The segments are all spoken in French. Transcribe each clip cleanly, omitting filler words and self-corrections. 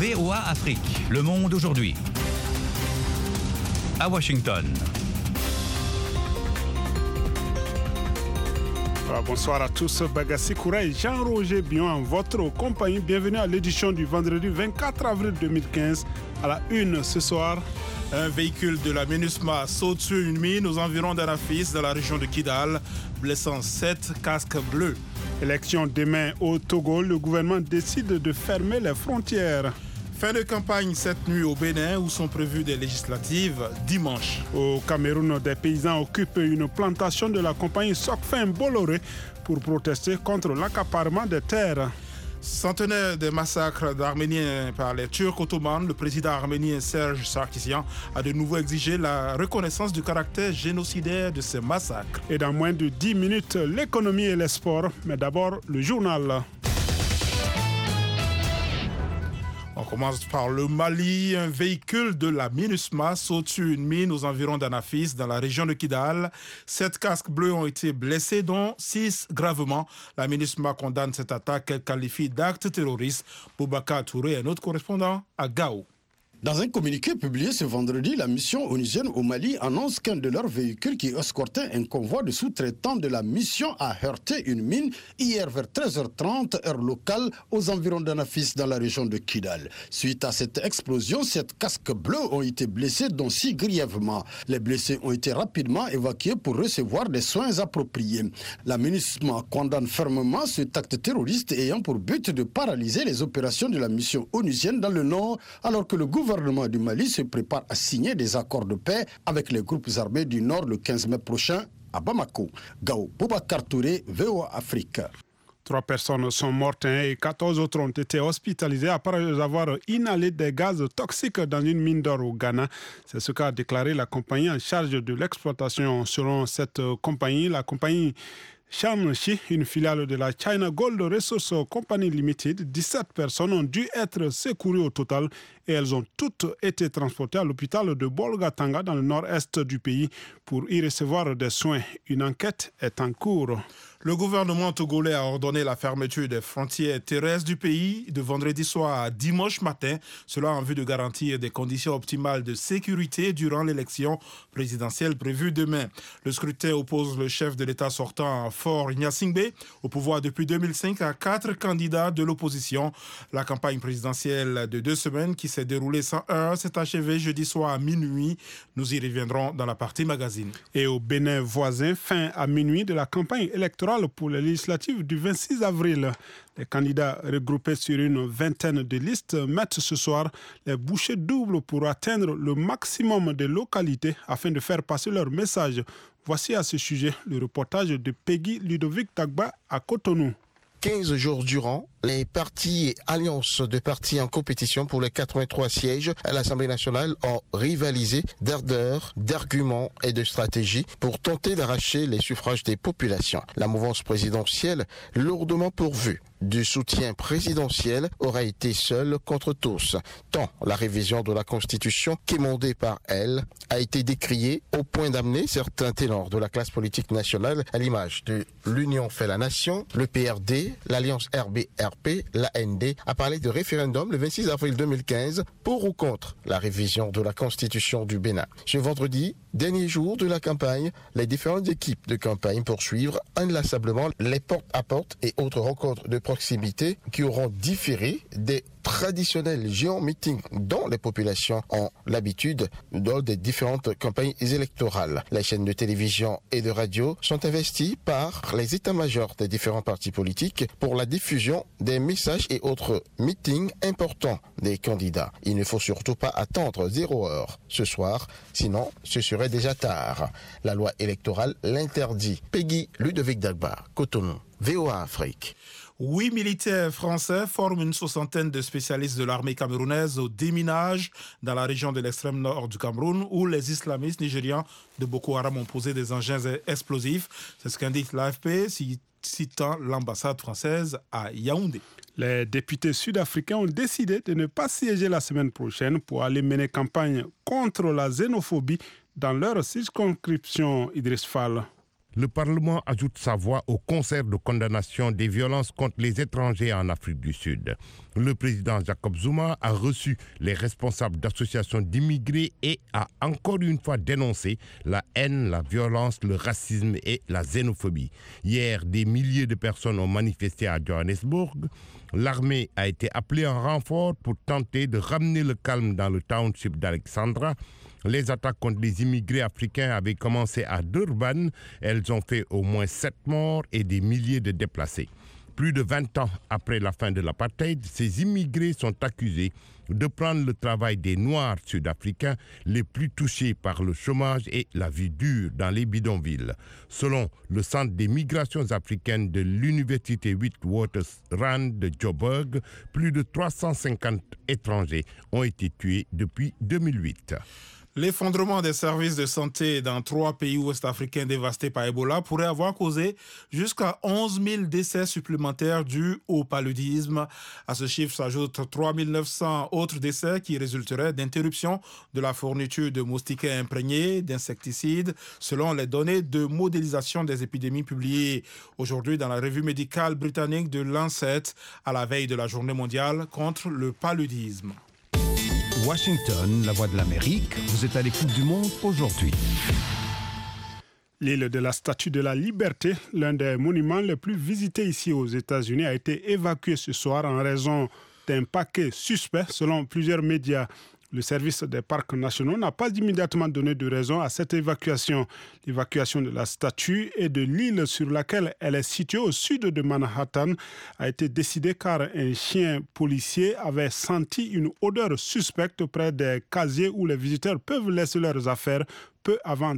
VOA Afrique, le monde aujourd'hui. À Washington. Bonsoir à tous, Bagassi Koura et Jean-Roger Bion en votre compagnie. Bienvenue à l'édition du vendredi 24 avril 2015. À la une ce soir, un véhicule de la MINUSMA saute sur une mine aux environs d'Anafis dans la région de Kidal, blessant 7 casques bleus. Élection demain au Togo, le gouvernement décide de fermer les frontières. Fin de campagne cette nuit au Bénin où sont prévues des législatives dimanche. Au Cameroun, des paysans occupent une plantation de la compagnie Sokfin Bolloré pour protester contre l'accaparement des terres. Centenaire des massacres d'Arméniens par les Turcs ottomans, le président arménien Serge Sarkissian a de nouveau exigé la reconnaissance du caractère génocidaire de ces massacres. Et dans moins de 10 minutes, l'économie et les sports. Mais d'abord, le journal. On commence par le Mali. Un véhicule de la MINUSMA saute sur une mine aux environs d'Anafis, dans la région de Kidal. 7 casques bleus ont été blessés, dont 6 gravement. La MINUSMA condamne cette attaque qu'elle qualifie d'acte terroriste. Boubacar Touré est notre correspondant à Gao. Dans un communiqué publié ce vendredi, la mission onusienne au Mali annonce qu'un de leurs véhicules qui escortait un convoi de sous-traitants de la mission a heurté une mine hier vers 13h30 heure locale aux environs d'Anafis dans la région de Kidal. Suite à cette explosion, 7 casques bleus ont été blessés, dont 6 grièvement. Les blessés ont été rapidement évacués pour recevoir des soins appropriés. La MINUSMA condamne fermement cet acte terroriste ayant pour but de paralyser les opérations de la mission onusienne dans le nord, alors que le gouvernement du Mali se prépare à signer des accords de paix avec les groupes armés du Nord le 15 mai prochain à Bamako. Gao, Boubacar Touré, VOA Afrique. 3 personnes sont mortes et 14 autres ont été hospitalisées après avoir inhalé des gaz toxiques dans une mine d'or au Ghana. C'est ce qu'a déclaré la compagnie en charge de l'exploitation. Selon cette compagnie, la compagnie Shanxi, une filiale de la China Gold Resources Company Limited, 17 personnes ont dû être secourues au total et elles ont toutes été transportées à l'hôpital de Bolgatanga dans le nord-est du pays pour y recevoir des soins. Une enquête est en cours. Le gouvernement togolais a ordonné la fermeture des frontières terrestres du pays de vendredi soir à dimanche matin, cela en vue de garantir des conditions optimales de sécurité durant l'élection présidentielle prévue demain. Le scrutin oppose le chef de l'État sortant Faure Gnassingbé au pouvoir depuis 2005 à 4 candidats de l'opposition. La campagne présidentielle de 2 semaines qui s'est déroulée sans heurts s'est achevée jeudi soir à minuit. Nous y reviendrons dans la partie magazine. Et au Bénin voisin, fin à minuit de la campagne électorale pour les législatives du 26 avril. Les candidats regroupés sur une vingtaine de listes mettent ce soir les bouchées doubles pour atteindre le maximum de localités afin de faire passer leur message. Voici à ce sujet le reportage de Peggy Ludovic Tagba à Cotonou. 15 jours durant, les partis et alliances de partis en compétition pour les 83 sièges à l'Assemblée nationale ont rivalisé d'ardeur, d'arguments et de stratégie pour tenter d'arracher les suffrages des populations. La mouvance présidentielle, lourdement pourvue du soutien présidentiel, aura été seule contre tous, tant la révision de la Constitution, quémandée par elle, a été décriée au point d'amener certains ténors de la classe politique nationale à l'image de l'Union fait la nation, le PRD, l'Alliance RB-RP, l'AND, a parlé de référendum le 26 avril 2015 pour ou contre la révision de la Constitution du Bénin. Ce vendredi, dernier jour de la campagne, les différentes équipes de campagne poursuivent inlassablement les porte-à-porte et autres rencontres de proximité qui auront différé des traditionnels géants meetings dont les populations ont l'habitude lors des différentes campagnes électorales. Les chaînes de télévision et de radio sont investies par les états-majors des différents partis politiques pour la diffusion des messages et autres meetings importants des candidats. Il ne faut surtout pas attendre 0 heure ce soir, sinon ce serait déjà tard. La loi électorale l'interdit. Peggy Ludovic Dagba, Cotonou, VOA Afrique. 8 militaires français forment une 60aine de spécialistes de l'armée camerounaise au déminage dans la région de l'extrême nord du Cameroun où les islamistes nigérians de Boko Haram ont posé des engins explosifs. C'est ce qu'indique l'AFP, citant l'ambassade française à Yaoundé. Les députés sud-africains ont décidé de ne pas siéger la semaine prochaine pour aller mener campagne contre la xénophobie dans leur circonscription Idriss Fall. Le Parlement ajoute sa voix au concert de condamnation des violences contre les étrangers en Afrique du Sud. Le président Jacob Zuma a reçu les responsables d'associations d'immigrés et a encore une fois dénoncé la haine, la violence, le racisme et la xénophobie. Hier, des milliers de personnes ont manifesté à Johannesburg. L'armée a été appelée en renfort pour tenter de ramener le calme dans le township d'Alexandra. Les attaques contre les immigrés africains avaient commencé à Durban. Elles ont fait au moins 7 morts et des milliers de déplacés. Plus de 20 ans après la fin de l'apartheid, ces immigrés sont accusés de prendre le travail des Noirs sud-africains les plus touchés par le chômage et la vie dure dans les bidonvilles. Selon le Centre des migrations africaines de l'Université Witwatersrand de Joburg, plus de 350 étrangers ont été tués depuis 2008. L'effondrement des services de santé dans 3 pays ouest-africains dévastés par Ebola pourrait avoir causé jusqu'à 11 000 décès supplémentaires dus au paludisme. À ce chiffre s'ajoutent 3 900 autres décès qui résulteraient d'interruptions de la fourniture de moustiquaires imprégnés d'insecticides, selon les données de modélisation des épidémies publiées aujourd'hui dans la revue médicale britannique de Lancet à la veille de la journée mondiale contre le paludisme. Washington, la voix de l'Amérique, vous êtes à l'écoute du monde aujourd'hui. L'île de la Statue de la Liberté, l'un des monuments les plus visités ici aux États-Unis, a été évacué ce soir en raison d'un paquet suspect selon plusieurs médias. Le service des parcs nationaux n'a pas immédiatement donné de raison à cette évacuation. L'évacuation de la statue et de l'île sur laquelle elle est située au sud de Manhattan a été décidée car un chien policier avait senti une odeur suspecte près des casiers où les visiteurs peuvent laisser leurs affaires peu avant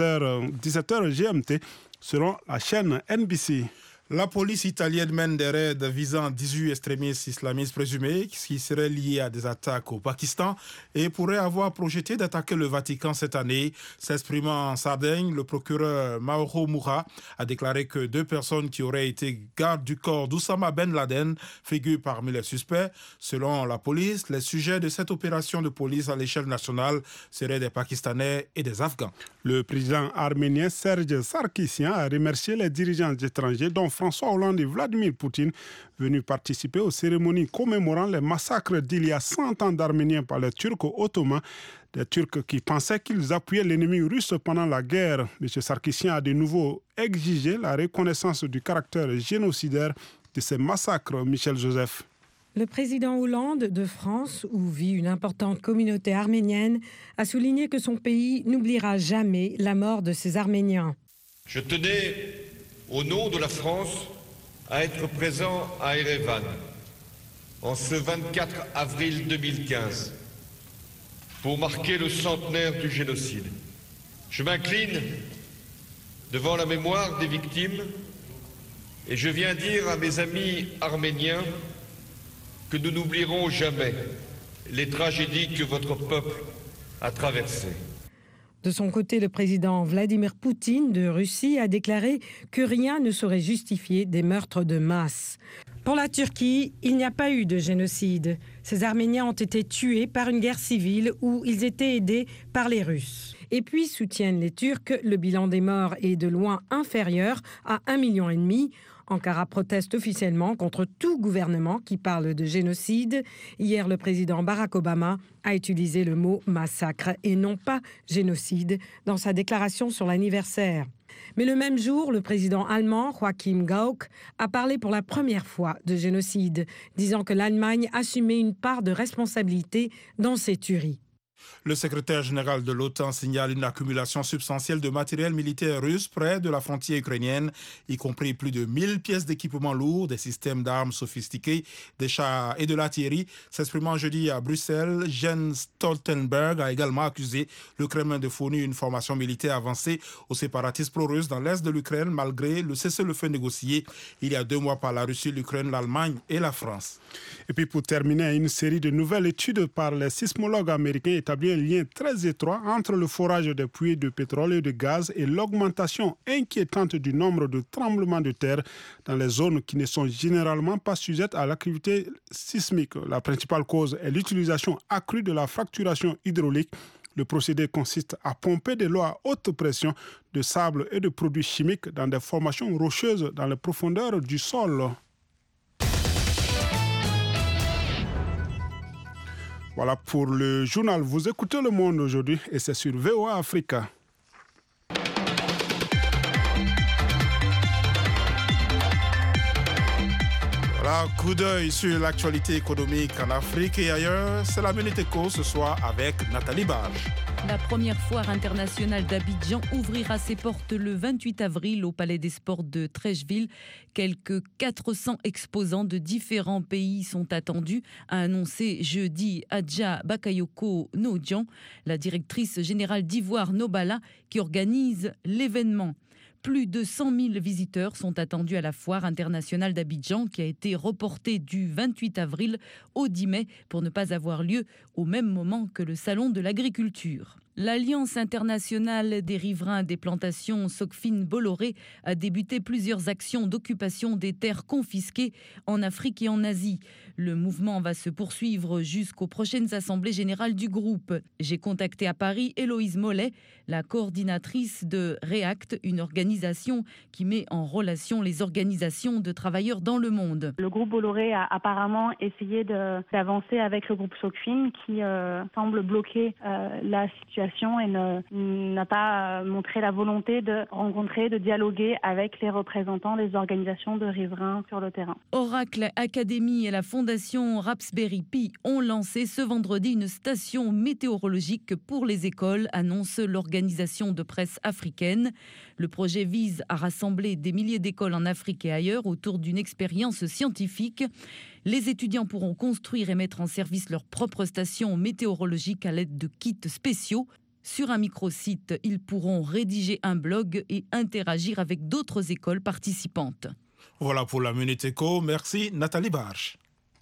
17h GMT, selon la chaîne NBC. La police italienne mène des raids visant 18 extrémistes islamistes présumés qui seraient liés à des attaques au Pakistan et pourraient avoir projeté d'attaquer le Vatican cette année. S'exprimant en Sardaigne, le procureur Mauro Moura a déclaré que 2 personnes qui auraient été gardes du corps d'Oussama Ben Laden figurent parmi les suspects. Selon la police, les sujets de cette opération de police à l'échelle nationale seraient des Pakistanais et des Afghans. Le président arménien Serge Sarkissian a remercié les dirigeants étrangers dont François Hollande et Vladimir Poutine venus participer aux cérémonies commémorant les massacres d'il y a 100 ans d'Arméniens par les Turcs ottomans, des Turcs qui pensaient qu'ils appuyaient l'ennemi russe pendant la guerre. M. Sarkissian a de nouveau exigé la reconnaissance du caractère génocidaire de ces massacres. Michel Joseph. Le président Hollande de France, où vit une importante communauté arménienne, a souligné que son pays n'oubliera jamais la mort de ces Arméniens. Je tenais, au nom de la France, à être présent à Erevan en ce 24 avril 2015 pour marquer le centenaire du génocide. Je m'incline devant la mémoire des victimes et je viens dire à mes amis arméniens que nous n'oublierons jamais les tragédies que votre peuple a traversées. De son côté, le président Vladimir Poutine de Russie a déclaré que rien ne saurait justifier des meurtres de masse. Pour la Turquie, il n'y a pas eu de génocide. Ces Arméniens ont été tués par une guerre civile où ils étaient aidés par les Russes. Et puis, soutiennent les Turcs, le bilan des morts est de loin inférieur à 1,5 million. Ankara proteste officiellement contre tout gouvernement qui parle de génocide. Hier, le président Barack Obama a utilisé le mot massacre et non pas génocide dans sa déclaration sur l'anniversaire. Mais le même jour, le président allemand Joachim Gauck a parlé pour la première fois de génocide, disant que l'Allemagne assumait une part de responsabilité dans ces tueries. Le secrétaire général de l'OTAN signale une accumulation substantielle de matériel militaire russe près de la frontière ukrainienne, y compris plus de 1000 pièces d'équipement lourd, des systèmes d'armes sophistiqués, des chars et de l'artillerie. S'exprimant jeudi à Bruxelles, Jens Stoltenberg a également accusé le Kremlin de fournir une formation militaire avancée aux séparatistes pro-russes dans l'est de l'Ukraine, malgré le cessez-le-feu négocié il y a 2 mois par la Russie, l'Ukraine, l'Allemagne et la France. Et puis pour terminer, une série de nouvelles études par les sismologues américains établit un lien très étroit entre le forage des puits de pétrole et de gaz et l'augmentation inquiétante du nombre de tremblements de terre dans les zones qui ne sont généralement pas sujettes à l'activité sismique. La principale cause est l'utilisation accrue de la fracturation hydraulique Le procédé consiste à pomper de l'eau à haute pression, de sable et de produits chimiques dans des formations rocheuses dans les profondeurs du sol. Voilà pour le journal. Vous écoutez Le Monde aujourd'hui et c'est sur VOA Africa. Voilà, coup d'œil sur l'actualité économique en Afrique et ailleurs. C'est la Minute Éco ce soir avec Nathalie Barge. La première foire internationale d'Abidjan ouvrira ses portes le 28 avril au Palais des Sports de Treichville. Quelques 400 exposants de différents pays sont attendus, a annoncé jeudi Adja Bakayoko Nodjan, la directrice générale d'Ivoire Nobala, qui organise l'événement. Plus de 100 000 visiteurs sont attendus à la foire internationale d'Abidjan qui a été reportée du 28 avril au 10 mai pour ne pas avoir lieu au même moment que le salon de l'agriculture. L'Alliance internationale des riverains des plantations Sokfin-Bolloré a débuté plusieurs actions d'occupation des terres confisquées en Afrique et en Asie. Le mouvement va se poursuivre jusqu'aux prochaines assemblées générales du groupe. J'ai contacté à Paris Héloïse Mollet, la coordinatrice de REACT, une organisation qui met en relation les organisations de travailleurs dans le monde. Le groupe Bolloré a apparemment essayé d'avancer avec le groupe Sokfin qui semble bloquer la situation et n'a pas montré la volonté de rencontrer, de dialoguer avec les représentants des organisations de riverains sur le terrain. Oracle Academy et la fondation Raspberry Pi ont lancé ce vendredi une station météorologique pour les écoles, annonce l'organisation de presse africaine. Le projet vise à rassembler des milliers d'écoles en Afrique et ailleurs autour d'une expérience scientifique. Les étudiants pourront construire et mettre en service leur propre station météorologique à l'aide de kits spéciaux. Sur un microsite, ils pourront rédiger un blog et interagir avec d'autres écoles participantes. Voilà pour la Minute Éco. Merci Nathalie Barge.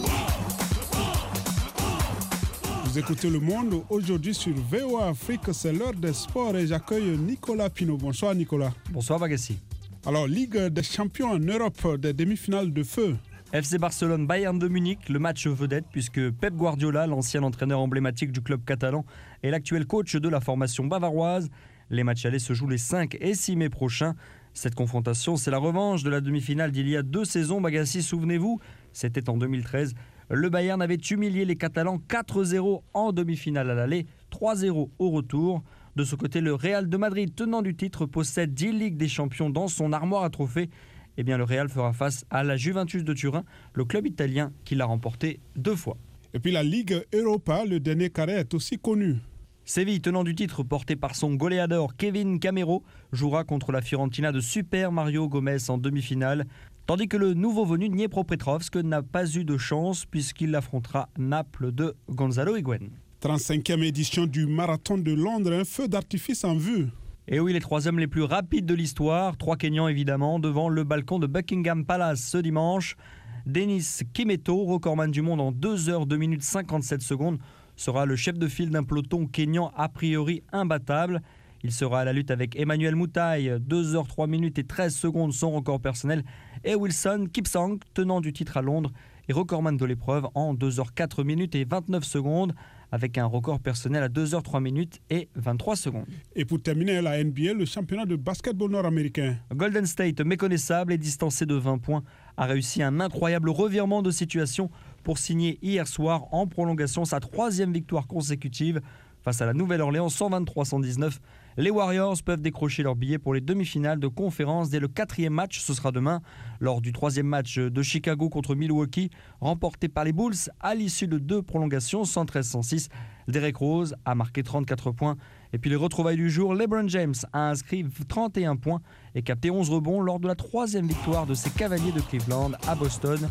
Vous écoutez Le Monde aujourd'hui sur VOA Afrique. C'est l'heure des sports et j'accueille Nicolas Pinault. Bonsoir Nicolas. Bonsoir Bagassi. Alors, Ligue des champions en Europe, des demi-finales de feu. FC Barcelone, Bayern de Munich, le match vedette puisque Pep Guardiola, l'ancien entraîneur emblématique du club catalan, est l'actuel coach de la formation bavaroise. Les matchs allés se jouent les 5 et 6 mai prochains. Cette confrontation, c'est la revanche de la demi-finale d'il y a 2 saisons. Bagassi, souvenez-vous, c'était en 2013. Le Bayern avait humilié les Catalans 4-0 en demi-finale à l'aller, 3-0 au retour. De ce côté, le Real de Madrid, tenant du titre, possède 10 Ligues des Champions dans son armoire à trophées. Eh bien, le Real fera face à la Juventus de Turin, le club italien qui l'a remporté 2 fois. Et puis la Ligue Europa, le dernier carré est aussi connu. Séville, tenant du titre, porté par son goléador Kevin Camero, jouera contre la Fiorentina de Super Mario Gomez en demi-finale, tandis que le nouveau venu Dniepropetrovsk n'a pas eu de chance puisqu'il affrontera Naples de Gonzalo Higuaín. 35e édition du Marathon de Londres, un feu d'artifice en vue. Et oui, les 3 hommes les plus rapides de l'histoire, 3 Kenyans évidemment, devant le balcon de Buckingham Palace ce dimanche. Denis Kimeto, recordman du monde en 2 heures 2 minutes 57 secondes, sera le chef de file d'un peloton kényan a priori imbattable. Il sera à la lutte avec Emmanuel Mutai, 2 heures 3 minutes et 13 secondes son record personnel, et Wilson Kipsang, tenant du titre à Londres, et recordman de l'épreuve en 2 heures 4 minutes et 29 secondes, avec un record personnel à 2 heures 3 minutes et 23 secondes. Et pour terminer, la NBA, le championnat de basketball nord-américain. Golden State, méconnaissable et distancé de 20 points, a réussi un incroyable revirement de situation pour signer hier soir en prolongation sa 3e victoire consécutive face à la Nouvelle-Orléans 123-119. Les Warriors peuvent décrocher leur billet pour les demi-finales de conférence dès le 4e match, ce sera demain, lors du 3e match de Chicago contre Milwaukee, remporté par les Bulls à l'issue de 2 prolongations 113-106. Derrick Rose a marqué 34 points. Et puis les retrouvailles du jour, LeBron James a inscrit 31 points et capté 11 rebonds lors de la 3e victoire de ses Cavaliers de Cleveland à Boston,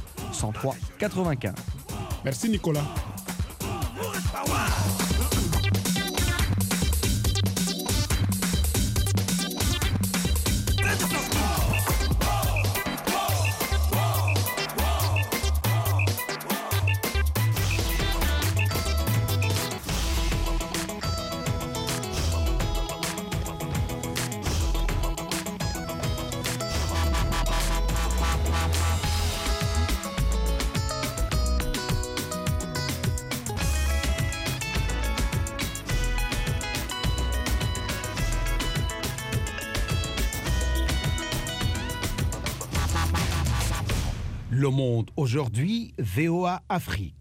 103-95. Merci Nicolas. Le Monde aujourd'hui, VOA Afrique.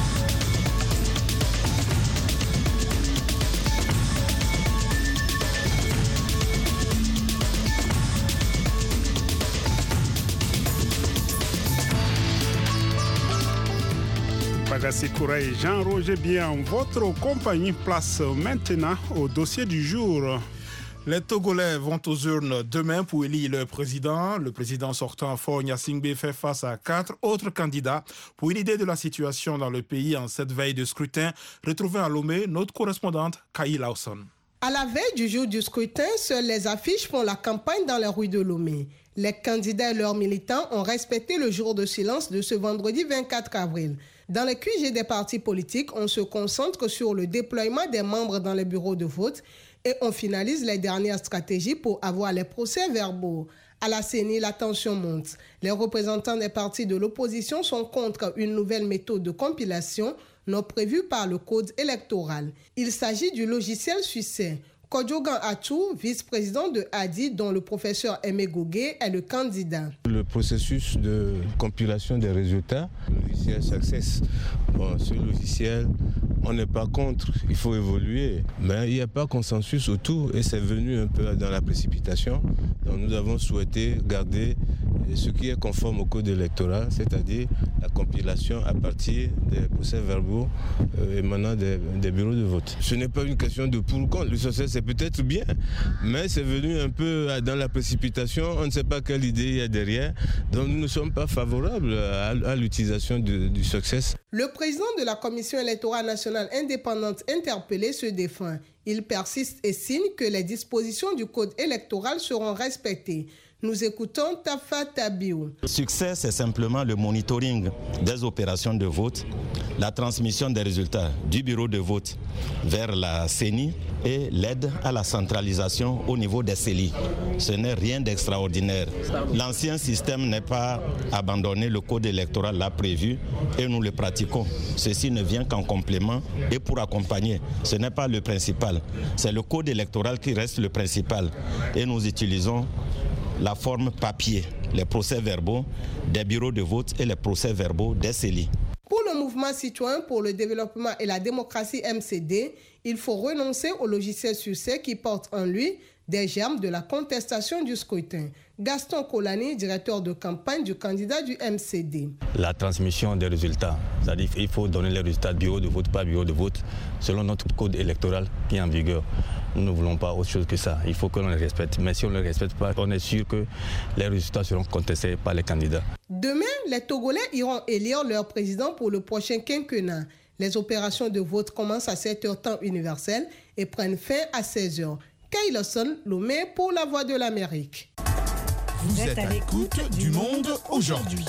Bagassi Koura et Jean-Roger Bien, votre compagnie place maintenant au dossier du jour. Les Togolais vont aux urnes demain pour élire leur président. Le président sortant, Faure Gnassingbé, fait face à 4 autres candidats. Pour une idée de la situation dans le pays en cette veille de scrutin, retrouvez à Lomé notre correspondante Kaï Lawson. À la veille du jour du scrutin, seules les affiches font la campagne dans les rues de Lomé. Les candidats et leurs militants ont respecté le jour de silence de ce vendredi 24 avril. Dans les QG des partis politiques, on se concentre sur le déploiement des membres dans les bureaux de vote et on finalise les dernières stratégies pour avoir les procès-verbaux. À la CENI, la tension monte. Les représentants des partis de l'opposition sont contre une nouvelle méthode de compilation non prévue par le code électoral. Il s'agit du logiciel suisse. Kodjogan Atou, vice-président de ADI, dont le professeur Aimé Gougué est le candidat. Le processus de compilation des résultats, le logiciel Success, ce logiciel, on n'est pas contre, il faut évoluer, mais il n'y a pas consensus autour et c'est venu un peu dans la précipitation. Donc nous avons souhaité garder ce qui est conforme au code électoral, c'est-à-dire la compilation à partir des procès-verbaux émanant des bureaux de vote. Ce n'est pas une question de pour ou contre, le Success c'est peut-être bien, mais c'est venu un peu dans la précipitation, on ne sait pas quelle idée il y a derrière, donc nous ne sommes pas favorables à l'utilisation du Success. Le président de la Commission électorale nationale indépendante interpellé se défend. Il persiste et signe que les dispositions du code électoral seront respectées. Nous écoutons Tafa Tabiou. Succès, c'est simplement le monitoring des opérations de vote, la transmission des résultats du bureau de vote vers la CENI et l'aide à la centralisation au niveau des CELI. Ce n'est rien d'extraordinaire. L'ancien système n'est pas abandonné, le code électoral l'a prévu et nous le pratiquons. Ceci ne vient qu'en complément et pour accompagner. Ce n'est pas le principal, c'est le code électoral qui reste le principal et nous utilisons la forme papier, les procès-verbaux des bureaux de vote et les procès-verbaux des CELI. Pour le mouvement citoyen pour le développement et la démocratie MCD, il faut renoncer au logiciel succès qui porte en lui des germes de la contestation du scrutin. Gaston Kolani, directeur de campagne du candidat du MCD. La transmission des résultats, c'est-à-dire qu'il faut donner les résultats bureau de vote par bureau de vote selon notre code électoral qui est en vigueur. Nous ne voulons pas autre chose que ça. Il faut que l'on les respecte. Mais si on ne les respecte pas, on est sûr que les résultats seront contestés par les candidats. Demain, les Togolais iront élire leur président pour le prochain quinquennat. Les opérations de vote commencent à 7h temps universel et prennent fin à 16h. Kaï Lawson, Lomé pour la Voix de l'Amérique. Vous êtes à l'écoute du Monde aujourd'hui.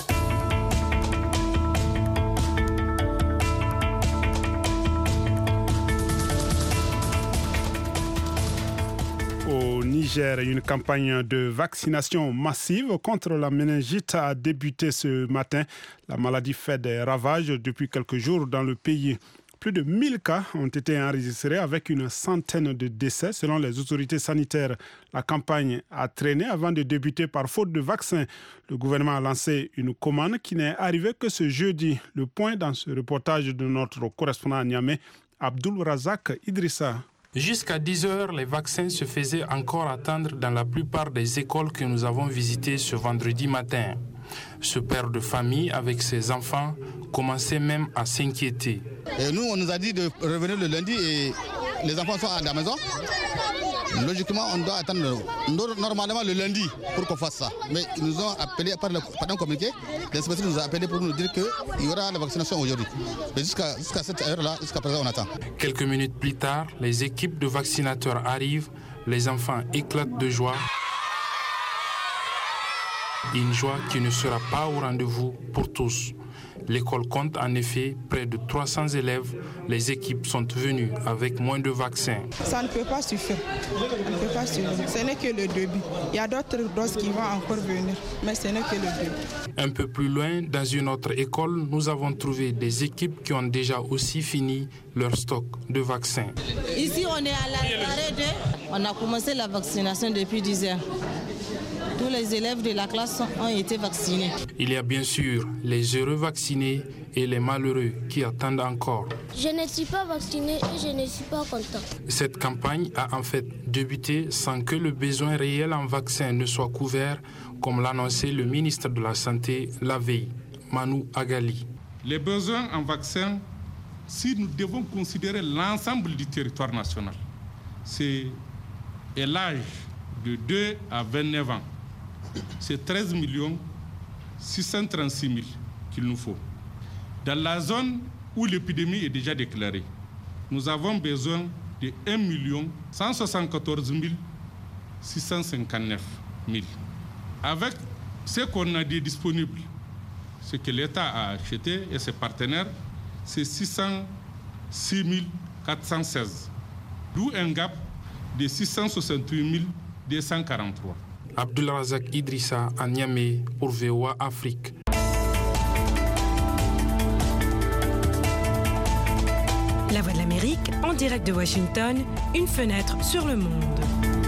Au Niger, une campagne de vaccination massive contre la méningite a débuté ce matin. La maladie fait des ravages depuis quelques jours dans le pays. Plus de 1000 cas ont été enregistrés avec une centaine de décès selon les autorités sanitaires. La campagne a traîné avant de débuter par faute de vaccins. Le gouvernement a lancé une commande qui n'est arrivée que ce jeudi. Le point dans ce reportage de notre correspondant à Niamey, Abdul Razak Idrissa. Jusqu'à 10 heures, les vaccins se faisaient encore attendre dans la plupart des écoles que nous avons visitées ce vendredi matin. Ce père de famille avec ses enfants commençait même à s'inquiéter. Et nous, on nous a dit de revenir le lundi et les enfants sont à la maison. Logiquement, on doit attendre normalement le lundi pour qu'on fasse ça. Mais ils nous ont appelé par un communiqué. L'inspecteur nous a appelé pour nous dire qu'il y aura la vaccination aujourd'hui. Mais jusqu'à cette heure-là, jusqu'à présent, on attend. Quelques minutes plus tard, les équipes de vaccinateurs arrivent. Les enfants éclatent de joie. Une joie qui ne sera pas au rendez-vous pour tous. L'école compte en effet près de 300 élèves. Les équipes sont venues avec moins de vaccins. Ça ne peut pas suffire. Ce n'est que le début. Il y a d'autres doses qui vont encore venir, mais ce n'est que le début. Un peu plus loin, dans une autre école, nous avons trouvé des équipes qui ont déjà aussi fini leur stock de vaccins. Ici, on est à l'arrêt. On a commencé la vaccination depuis 10 heures. Tous les élèves de la classe ont été vaccinés. Il y a bien sûr les heureux vaccinés et les malheureux qui attendent encore. Je ne suis pas vacciné et je ne suis pas content. Cette campagne a en fait débuté sans que le besoin réel en vaccin ne soit couvert, comme l'annonçait le ministre de la Santé la veille, Manu Agali. Les besoins en vaccin, si nous devons considérer l'ensemble du territoire national, c'est l'âge de 2 à 29 ans. C'est 13 636 000 qu'il nous faut. Dans la zone où l'épidémie est déjà déclarée, nous avons besoin de 1 174 659 000. Avec ce qu'on a dit disponible, ce que l'État a acheté et ses partenaires, c'est 606 416. D'où un gap de 668 243. Abdulrazak Idrissa à Niamey pour VOA Afrique. La Voix de l'Amérique, en direct de Washington, une fenêtre sur le monde.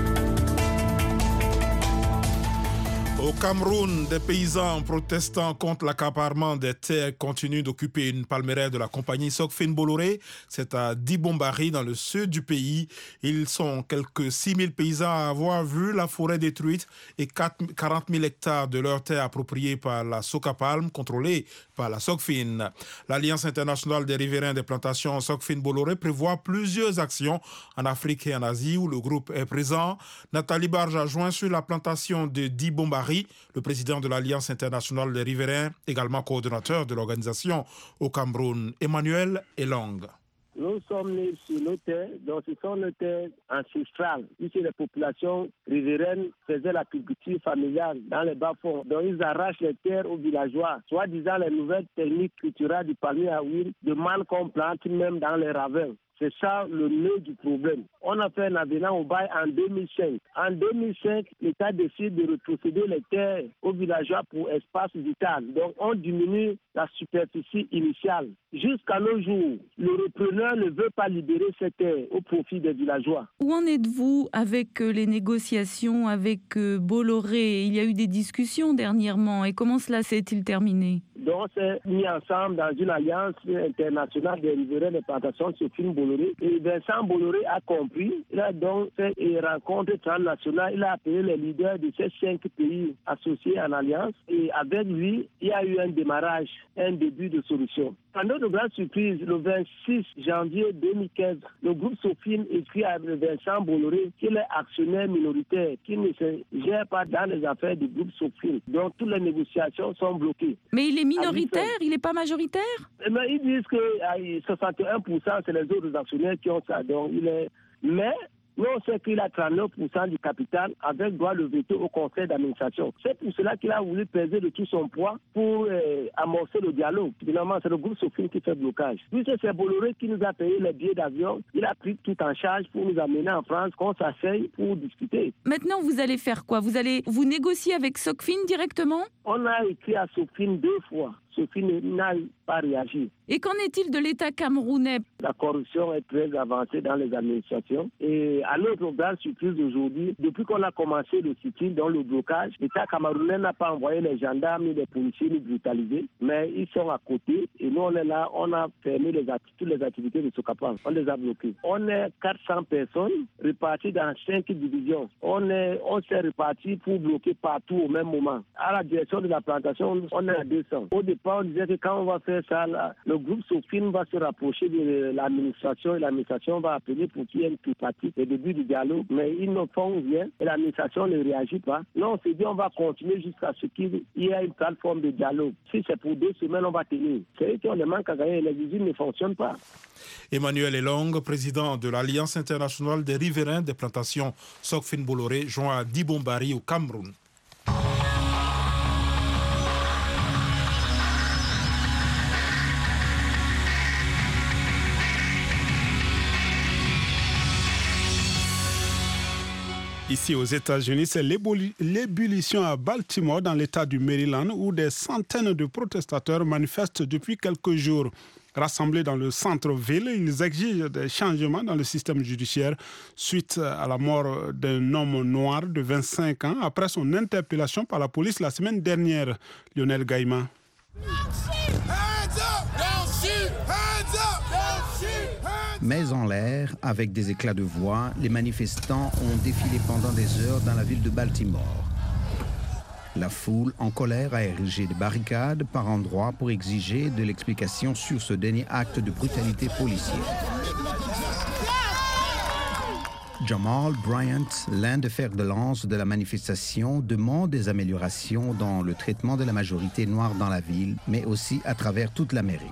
Au Cameroun, des paysans protestant contre l'accaparement des terres continuent d'occuper une palmeraie de la compagnie Sokfin Bolloré. C'est à Dibombari, dans le sud du pays. Ils sont quelques 6 000 paysans à avoir vu la forêt détruite et 40 000 hectares de leurs terres appropriées par la Sokapalm, contrôlée par la Sokfin. L'Alliance internationale des riverains des plantations Sokfin Bolloré prévoit plusieurs actions en Afrique et en Asie où le groupe est présent. Nathalie Barge a joint sur la plantation de Dibombari le président de l'Alliance internationale des riverains, également coordonnateur de l'organisation au Cameroun, Emmanuel Elong. Nous sommes nés sur nos terres, donc ce sont nos terres ancestrales, puisque les populations riveraines faisaient l'agriculture familiale dans les bas-fonds. Donc ils arrachent les terres aux villageois, soi-disant les nouvelles techniques culturelles du palmier à huile, de mal qu'on plante même dans les ravins. C'est ça le nœud du problème. On a fait un avenant au bail en 2005. En 2005, l'État décide de retrocéder les terres aux villageois pour espace vital. Donc on diminue la superficie initiale. Jusqu'à nos jours, le repreneur ne veut pas libérer ces terres au profit des villageois. Où en êtes-vous avec les négociations avec Bolloré? Il y a eu des discussions dernièrement. Et comment cela s'est-il terminé? Donc on s'est mis ensemble dans une alliance internationale des riverains des plantations Sokfin Bolloré. Et Vincent Bolloré a compris. Il a donc fait une rencontre transnationale. Il a appelé les leaders de ces 5 pays associés en alliance. Et avec lui, il y a eu un démarrage, un début de solution. À notre grande surprise, le 26 janvier 2015, le groupe Sokfin écrit à Vincent Bolloré qu'il est actionnaire minoritaire, qu'il ne se gère pas dans les affaires du groupe Sokfin. Donc toutes les négociations sont bloquées. Mais il est minoritaire, il n'est pas majoritaire? Mais ils disent que 61% c'est les autres actionnaires qui ont ça. Donc il est... Mais nous, on sait qu'il a 39% du capital avec droit de veto au conseil d'administration. C'est pour cela qu'il a voulu peser de tout son poids pour amorcer le dialogue. Finalement, c'est le groupe Sokfin qui fait blocage. Puisque c'est Bolloré qui nous a payé les billets d'avion, il a pris tout en charge pour nous amener en France, qu'on s'asseye pour discuter. Maintenant, vous allez faire quoi? Vous négocier avec Sokfin directement? On a écrit à Sokfin 2 fois. Sokfin n'a pas réagi. Et qu'en est-il de l'État camerounais? La corruption est très avancée dans les administrations. Et à notre grande surprise aujourd'hui, depuis qu'on a commencé le sit-in dans le blocage, l'État camerounais n'a pas envoyé les gendarmes ni les policiers ni brutalisés, mais ils sont à côté. Et nous, on est là, on a fermé toutes les activités de Sokapalm. On les a bloquées. On est 400 personnes réparties dans 5 divisions. On s'est répartis pour bloquer partout au même moment. À la direction de la plantation, on est à 200. Au départ, on disait que quand on va faire ça, là, le groupe Sokfin va se rapprocher de l'administration et l'administration va appeler pour qu'il y ait une tripartite au début du dialogue. Mais ils ne font rien et l'administration ne réagit pas. Là, on s'est dit on va continuer jusqu'à ce qu'il y ait une plateforme de dialogue. Si c'est pour 2 semaines, on va tenir. C'est eux qui ont des manques à gagner. Les usines ne fonctionnent pas. Emmanuel Elong, président de l'Alliance internationale des riverains des plantations Sokfin Bolloré, joint à Dibombari au Cameroun. Ici aux États-Unis, c'est l'ébullition à Baltimore, dans l'État du Maryland, où des centaines de protestateurs manifestent depuis quelques jours. Rassemblés dans le centre-ville, ils exigent des changements dans le système judiciaire suite à la mort d'un homme noir de 25 ans après son interpellation par la police la semaine dernière. Lionel Gaïma. Mais en l'air, avec des éclats de voix, les manifestants ont défilé pendant des heures dans la ville de Baltimore. La foule, en colère, a érigé des barricades par endroits pour exiger de l'explication sur ce dernier acte de brutalité policière. Jamal Bryant, l'un des fers de lance de la manifestation, demande des améliorations dans le traitement de la majorité noire dans la ville, mais aussi à travers toute l'Amérique.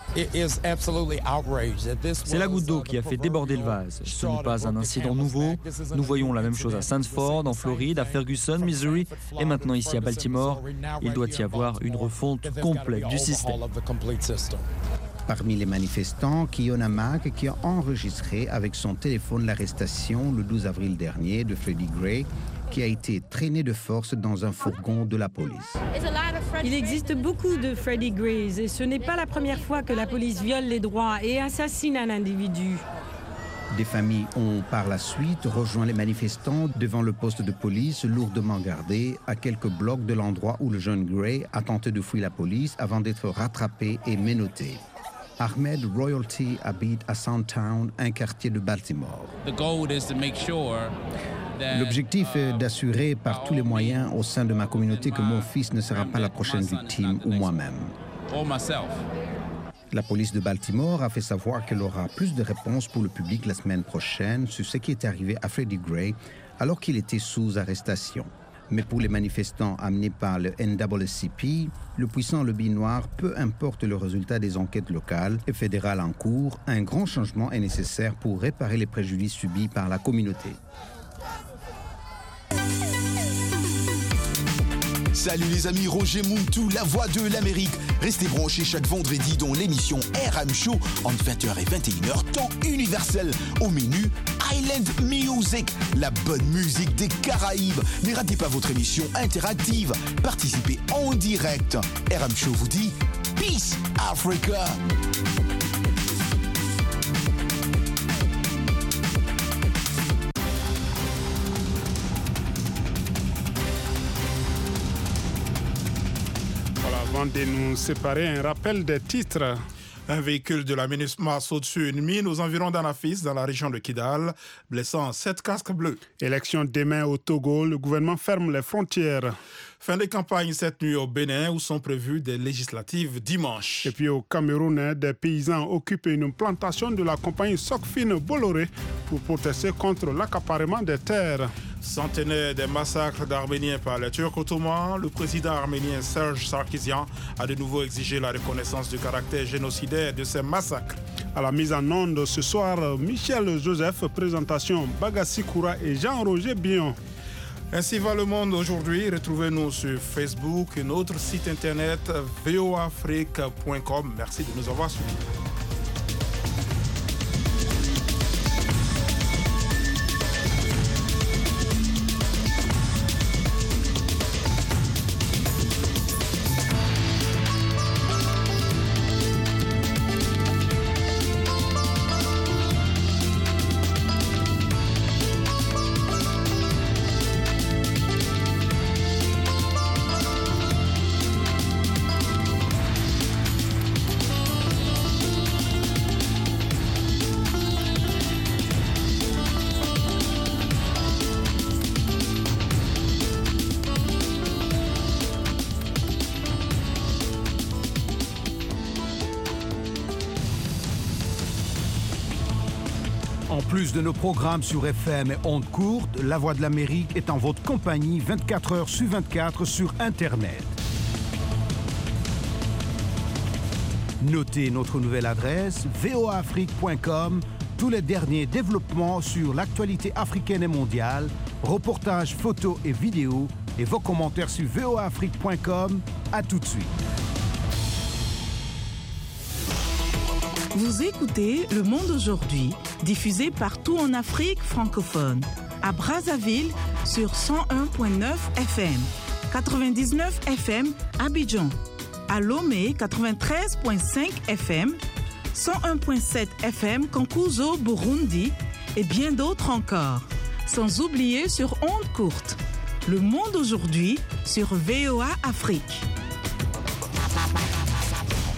C'est la goutte d'eau qui a fait déborder le vase. Ce n'est pas un incident nouveau. Nous voyons la même chose à Sanford, en Floride, à Ferguson, Missouri, et maintenant ici à Baltimore. Il doit y avoir une refonte complète du système. Parmi les manifestants, Kiona Mack, qui a enregistré avec son téléphone l'arrestation le 12 avril dernier de Freddie Gray, qui a été traîné de force dans un fourgon de la police. Il existe beaucoup de Freddie Grays et ce n'est pas la première fois que la police viole les droits et assassine un individu. Des familles ont par la suite rejoint les manifestants devant le poste de police lourdement gardé à quelques blocs de l'endroit où le jeune Gray a tenté de fuir la police avant d'être rattrapé et menotté. Ahmed Royalty habite à Soundtown, un quartier de Baltimore. L'objectif est d'assurer par tous les moyens au sein de ma communauté que mon fils ne sera pas la prochaine victime ou moi-même. La police de Baltimore a fait savoir qu'elle aura plus de réponses pour le public la semaine prochaine sur ce qui est arrivé à Freddie Gray alors qu'il était sous arrestation. Mais pour les manifestants amenés par le NAACP, le puissant lobby noir, peu importe le résultat des enquêtes locales et fédérales en cours, un grand changement est nécessaire pour réparer les préjudices subis par la communauté. Salut les amis, Roger Muntu, la voix de l'Amérique. Restez branchés chaque vendredi dans l'émission RM Show entre 20h et 21h, temps universel. Au menu, Island Music, la bonne musique des Caraïbes. Ne ratez pas votre émission interactive. Participez en direct. RM Show vous dit Peace Africa. Avant de nous séparer, un rappel des titres. Un véhicule de la MINUSMA saute sur une mine aux environs d'Anafis, dans la région de Kidal, blessant 7 casques bleus. Élection demain au Togo, le gouvernement ferme les frontières. Fin de campagne cette nuit au Bénin, où sont prévues des législatives dimanche. Et puis au Cameroun, des paysans occupent une plantation de la compagnie Socfin Bolloré pour protester contre l'accaparement des terres. Centenaire des massacres d'Arméniens par les Turcs ottomans, le président arménien Serge Sarkisian a de nouveau exigé la reconnaissance du caractère génocidaire de ces massacres. À la mise en onde ce soir, Michel Joseph, présentation Bagassi Koura et Jean-Roger Bion. Ainsi va le monde aujourd'hui. Retrouvez-nous sur Facebook et notre site internet voafrique.com. Merci de nous avoir suivis. En plus de nos programmes sur FM et ondes courtes, La Voix de l'Amérique est en votre compagnie 24 heures sur 24 sur Internet. Notez notre nouvelle adresse voaafrique.com, tous les derniers développements sur l'actualité africaine et mondiale, reportages, photos et vidéos et vos commentaires sur voaafrique.com. À tout de suite. Vous écoutez Le Monde aujourd'hui, diffusé partout en Afrique francophone. À Brazzaville sur 101.9 FM, 99 FM Abidjan. À Lomé 93.5 FM, 101.7 FM Cankuzo, Burundi et bien d'autres encore. Sans oublier sur ondes courtes. Le monde aujourd'hui sur VOA Afrique.